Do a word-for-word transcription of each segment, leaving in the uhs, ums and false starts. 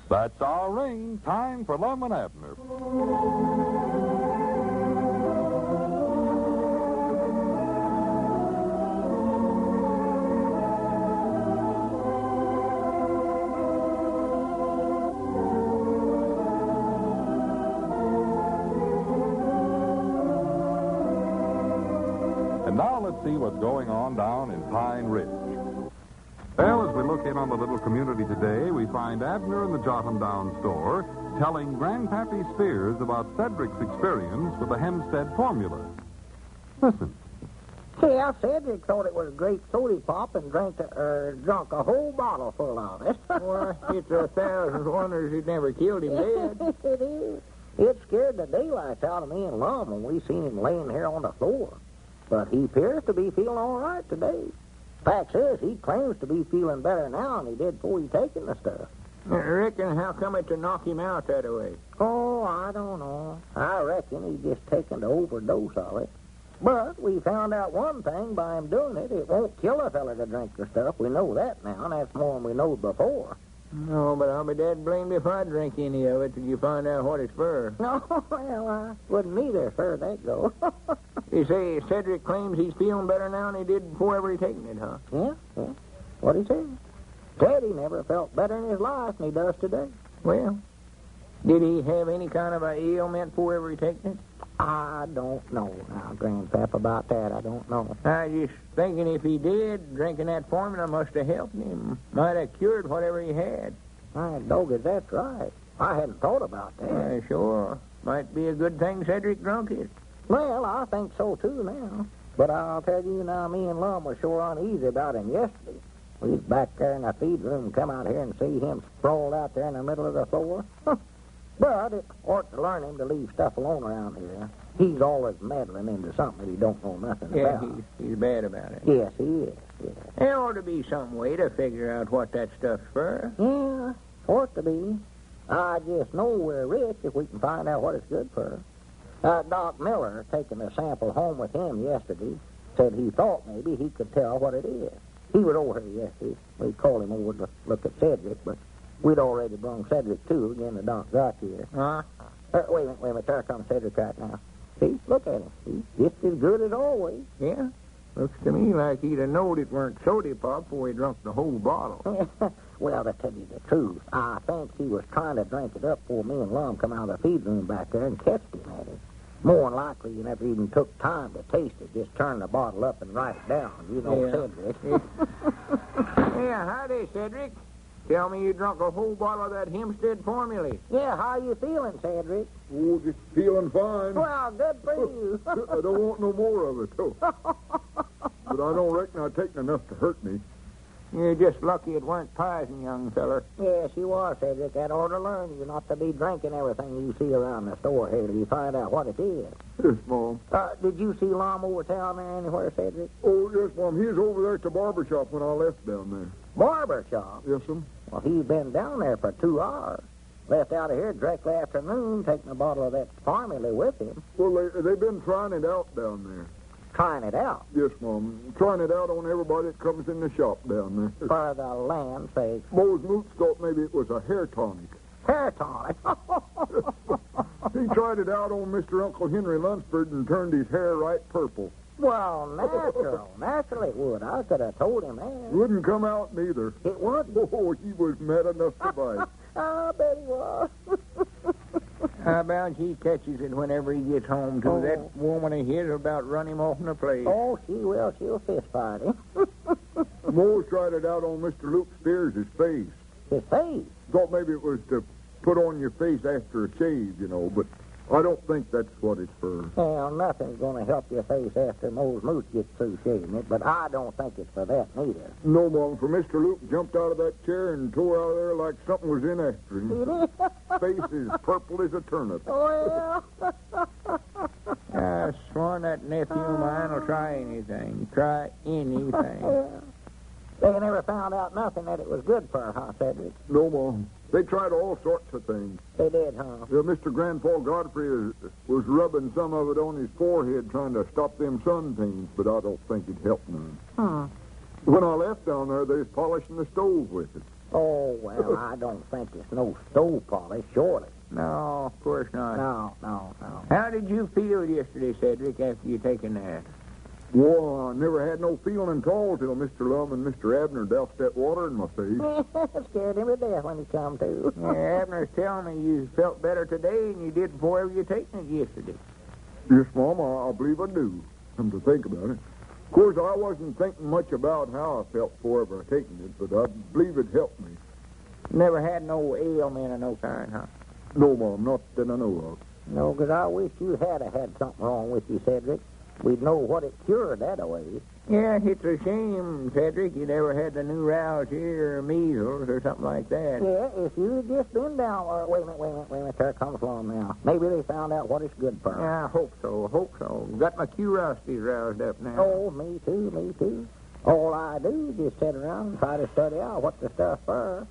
That's our ring. Time for Lum and Abner. And now let's see what's going on down in Pine Ridge. Well, as we look in on the little community today, we find Abner in the Jotham Down store telling Grandpappy Spears about Cedric's experience with the Hempstead formula. Listen. Yeah, Cedric thought it was a great soda pop and drank a, uh, drunk a whole bottle full of it. Well, it's a thousand wonders it never killed him dead. It is. It scared the daylights out of me and Lum when we seen him laying here on the floor. But he appears to be feeling all right today. Fact is, he claims to be feeling better now than he did before he taken the stuff. I reckon how come it to knock him out that way? Oh, I don't know. I reckon he's just taken the overdose of it. But we found out one thing by him doing it. It won't kill a fella to drink the stuff. We know that now, and that's more than we knowed before. No, but I'll be dead blamed if I drink any of it till you find out what it's for. No, well, I wouldn't either, fur that go. You say Cedric claims he's feeling better now than he did before ever he taken it, huh? Yeah, yeah. What he said. Said he never felt better in his life than he does today. Well, did he have any kind of a ailment before ever he taken it? I don't know now, Grandpap, about that. I don't know. I just thinking if he did, drinking that formula must have helped him. Might have cured whatever he had. My doggie, that's right. I hadn't thought about that. Uh, sure. Might be a good thing Cedric drunk it. Well, I think so, too, now. But I'll tell you now, me and Lum were sure uneasy about him yesterday. We was back there in the feed room, come out here and see him sprawled out there in the middle of the floor. But it ought to learn him to leave stuff alone around here. He's always meddling into something that he don't know nothing yeah, about. Yeah, he's, he's bad about it. Yes, he is. Yes. There ought to be some way to figure out what that stuff's for. Yeah, ought to be. I just know we're rich if we can find out what it's good for. Uh, Doc Miller, taking a sample home with him yesterday, said he thought maybe he could tell what it is. He was over here yesterday. We called him over to look at Cedric, but we'd already brung Cedric, too, again the doc got here. Huh? Uh, wait a minute, wait a minute. There comes Cedric right now. See, look at him. He's just as good as always. Yeah? Looks to me like he'd have knowed it weren't soda pop before he drunk the whole bottle. Well, to tell you the truth, I think he was trying to drink it up before me and Lum come out of the feed room back there and catched him at it. More than likely, you never even took time to taste it. Just turn the bottle up and write it down. You know, yeah. Cedric. Yeah, howdy, Cedric. Tell me you drunk a whole bottle of that Hempstead formula. Yeah, how you feeling, Cedric? Oh, just feeling fine. Well, good for you. I don't want no more of it, though. But I don't reckon I've taken enough to hurt me. You're just lucky it weren't poison, young feller. Yes, you are, Cedric. That ought to learn you not to be drinking everything you see around the store here till you find out what it is. Yes, Mom. Uh, did you see Lum over town there anywhere, Cedric? Oh, yes, Mom. He was over there at the barber shop when I left down there. Barber shop? Yes, sir. Well, he's been down there for two hours. Left out of here directly after noon, taking a bottle of that formula with him. Well, they, they've been trying it out down there. Trying it out? Yes, Mom. Trying it out on everybody that comes in the shop down there. For the land's sake. Mose Moots thought maybe it was a hair tonic. Hair tonic? He tried it out on Mister Uncle Henry Lunsford and turned his hair right purple. Well, natural. Naturally it would. I could have told him that. Wouldn't come out neither. It wouldn't? Oh, he was mad enough to bite. I bet he was. How about he catches it whenever he gets home, too? Oh. That woman of his will about run him off in the place. Oh, she will. She'll fist fight him. Mose tried it out on Mister Luke Spears' face. His face? Thought maybe it was to put on your face after a shave, you know, but I don't think that's what it's for. Well, nothing's going to help your face after Mose Moose gets through shaving it, but I don't think it's for that neither. No, Mom, for Mister Luke jumped out of that chair and tore out of there like something was in after him. Face is purple as a turnip. Well... I sworn that nephew of mine will try anything. Try anything. They never found out nothing that it was good for, huh, Cedric? No, Mom. They tried all sorts of things. They did, huh? Yeah, Mister Grandpa Godfrey is, was rubbing some of it on his forehead trying to stop them sun pains, but I don't think it helped none. Hmm. When I left down there, they was polishing the stove with it. Oh, well, I don't think it's no stove polish, surely. No, of course not. No, no, no. How did you feel yesterday, Cedric, after you taken that? Well, I never had no feeling at all till Mister Lum and Mister Abner doused that water in my face. Scared him to death when he come to. Yeah, Abner's telling me you felt better today than you did before ever you taken it yesterday. Yes, Mom, I, I believe I do. Come to think about it. Of course, I wasn't thinking much about how I felt before ever taking it, but I believe it helped me. Never had no ailment of no kind, huh? No, Mom, not that I know of. No, 'cause I wish you had a had something wrong with you, Cedric. We'd know what it cured that way. Yeah, it's a shame, Cedric, you never had the new rouse here or measles or something like that. Yeah, if you'd just been down... Uh, wait a minute, wait a minute, wait a minute. There comes Lum now. Maybe they found out what it's good for. Yeah, I hope so, hope so. Got my curiosity roused up now. Oh, me too, me too. All I do is just sit around and try to study out what the stuff for.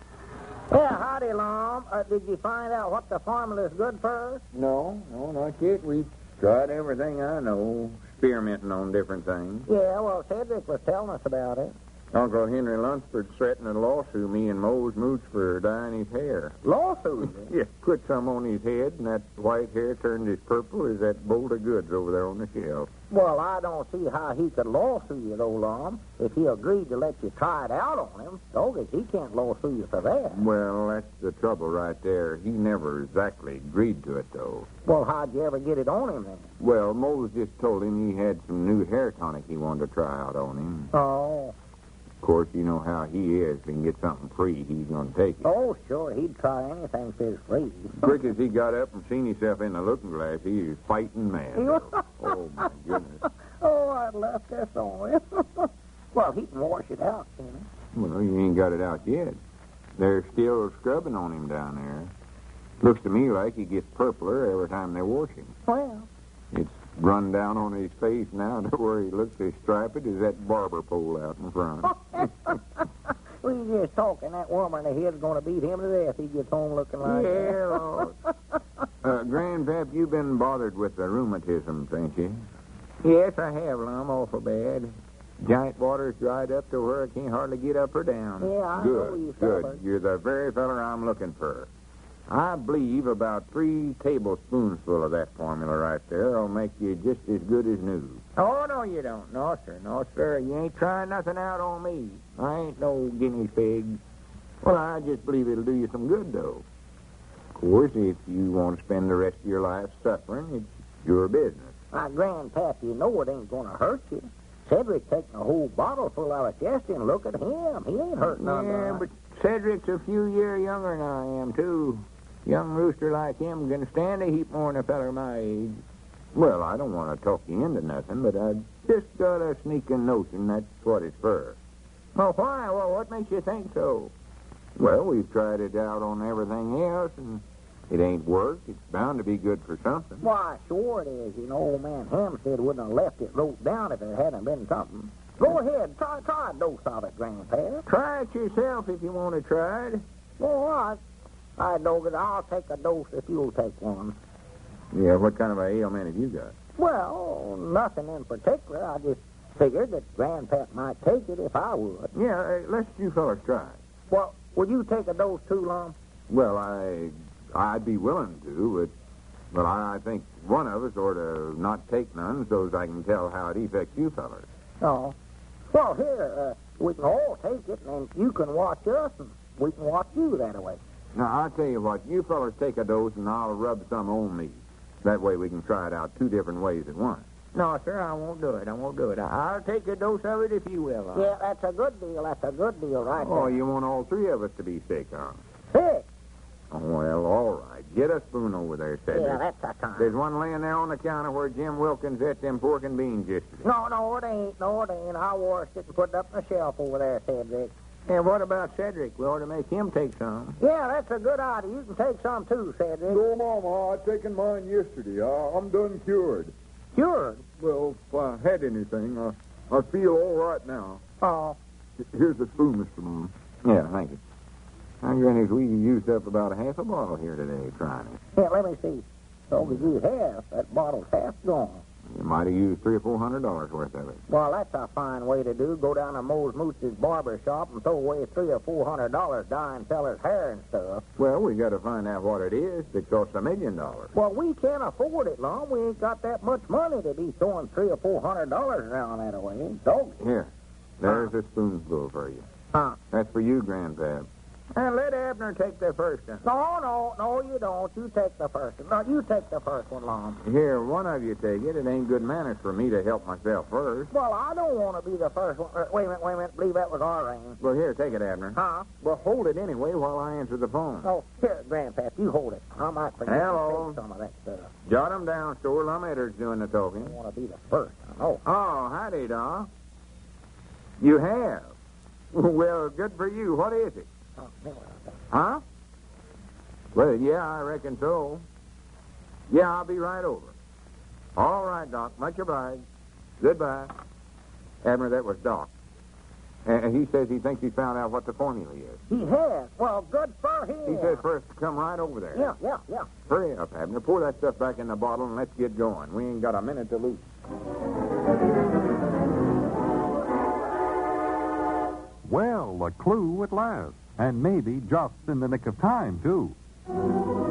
Yeah, howdy, Lum. Uh, did you find out what the formula's good for? No, no, not yet. We've tried everything I know, experimenting on different things. Yeah, well, Cedric was telling us about it. Uncle Henry Lunsford threatened to lawsuit me and Mose Mooch for dyeing his hair. Lawsuit? Yeah, put some on his head, and that white hair turned as purple as that bolt of goods over there on the shelf. Well, I don't see how he could lawsuit you, though, Lum. If he agreed to let you try it out on him, Doggett, he can't lawsuit you for that. Well, that's the trouble right there. He never exactly agreed to it, though. Well, how'd you ever get it on him, then? Well, Mose just told him he had some new hair tonic he wanted to try out on him. Oh. Of course, you know how he is. If he can get something free, he's going to take it. Oh, sure. He'd try anything if it's free. Quick as he got up and seen himself in the looking glass, he was fighting mad. Oh, my goodness. Oh, I'd left this on him. Well, he can wash it out, can he? Well, you ain't got it out yet. They're still scrubbing on him down there. Looks to me like he gets purpler every time they wash him. Well. It's run down on his face now to where he looks as striped as that barber pole out in front. We just talking. That woman in the head's going to beat him to death. He gets home looking like Yeah, that. Lord. uh, Grandpap, you've been bothered with the rheumatism, ain't you? Yes, I have, Lum. Awful bad. Giant water's dried up to where I can't hardly get up or down. Yeah, I good, know you good. fellas. You're the very feller I'm looking for. I believe about three tablespoonsful of that formula right there will make you just as good as new. Oh, no, you don't. No, sir. No, sir. You ain't trying nothing out on me. I ain't no guinea pig. Well, I just believe it'll do you some good, though. Of course, if you want to spend the rest of your life suffering, it's your business. My grandpap, you know it ain't going to hurt you. Cedric's taking a whole bottle full of it yesterday, and look at him. He ain't hurting nothing. Yeah, but Cedric's a few year younger than I am, too. Young rooster like him can stand a heap more than a feller my age. Well, I don't want to talk you into nothing, but I just got a sneaking notion that's what it's for. Well, why? Well, what makes you think so? Well, we've tried it out on everything else, and it ain't worked. It's bound to be good for something. Why, sure it is. You know, old man Hampstead wouldn't have left it wrote down if it hadn't been something. Go ahead. Try, try a dose of it, Grandpa. Try it yourself if you want to try it. All right. I know that I'll take a dose if you'll take one. Yeah, what kind of a ailment have you got? Well, nothing in particular. I just figured that Grandpap might take it if I would. Yeah, uh, let's you fellas try it. Well, would you take a dose too, Lum? Well, I, I'd be willing to, but, well, I think one of us ought to not take none so as I can tell how it affects you fellas. Oh. Well, here, uh, we can all take it, and you can watch us, and we can watch you that way. Now, I'll tell you what, you fellas take a dose and I'll rub some on me. That way we can try it out two different ways at once. No, sir, I won't do it. I won't do it. I- I'll take a dose of it if you will. Lum. Yeah, that's a good deal. That's a good deal right Oh, there. you want all three of us to be sick, huh? Sick? Oh, well, all right. Get a spoon over there, Cedric. Yeah, that's a time. There's one laying there on the counter where Jim Wilkins ate them pork and beans yesterday. No, no, it ain't. No, it ain't. I'll wash it and put it up on the shelf over there, Cedric. And what about Cedric? We ought to make him take some. Yeah, that's a good idea. You can take some too, Cedric. No, Mama, I taken mine yesterday. I, I'm done cured. Cured? Well, if I had anything, I, I feel all right now. Oh. Here's the spoon, Mister Moon. Yeah, thank you. I reckon we used up about a half a bottle here today trying it. Yeah, let me see. So as you have, that bottle's half gone. You might have used three or four hundred dollars worth of it. Well, that's a fine way to do. Go down to Mose Moose's barber shop and throw away three or four hundred dollars dyeing fellas' hair and stuff. Well, we got to find out what it is that costs a million dollars. Well, we can't afford it, Lum. We ain't got that much money to be throwing three or four hundred dollars around that way. So, Here, there's a spoonful for you. huh? That's for you, Grandpap. And let Abner take the first one. No, no, no, you don't. You take the first one. No, you take the first one, Lum. Here, one of you take it. It ain't good manners for me to help myself first. Well, I don't want to be the first one. Uh, wait a minute, wait a minute. believe that was our ring. Well, here, take it, Abner. Huh? Well, hold it anyway while I answer the phone. Oh, here, Grandpap, you hold it. I might forget Hello. to take some of that stuff. Jot 'em down, Store. Lum Edwards doing the I talking. want to be the first. I know. Oh, howdy, Doc. You have? Well, good for you. What is it? Oh, Miller, I think. Huh? Well, yeah, I reckon so. Yeah, I'll be right over. All right, Doc. Much obliged. Goodbye. Abner, that was Doc. And he says he thinks he found out what the formula is. He has. Well, good for him. He says for us to come right over there. Yeah, yeah, yeah. Hurry up, Abner. Pour that stuff back in the bottle and let's get going. We ain't got a minute to lose. Well, a clue at last. And maybe just in the nick of time, too.